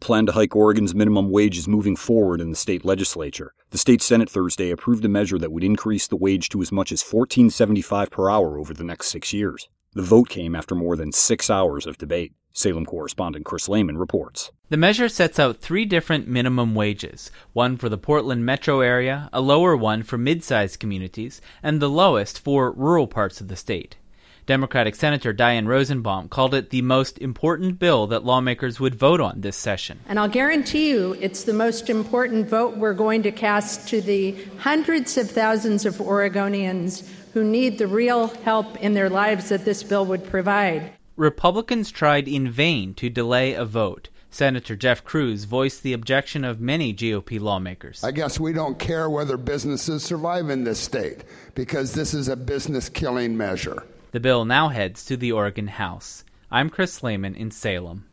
plan to hike Oregon's minimum wage is moving forward in the state legislature. The state Senate Thursday approved a measure that would increase the wage to as much as $14.75 per hour over the next 6 years. The vote came after more than 6 hours of debate. Salem correspondent Chris Lehman reports. The measure sets out 3 different minimum wages, one for the Portland metro area, a lower one for mid-sized communities, and the lowest for rural parts of the state. Democratic Senator Diane Rosenbaum called it the most important bill that lawmakers would vote on this session. And I'll guarantee you it's the most important vote we're going to cast to the hundreds of thousands of Oregonians who need the real help in their lives that this bill would provide. Republicans tried in vain to delay a vote. Senator Jeff Cruz voiced the objection of many GOP lawmakers. I guess we don't care whether businesses survive in this state because this is a business-killing measure. The bill now heads to the Oregon House. I'm Chris Lehman in Salem.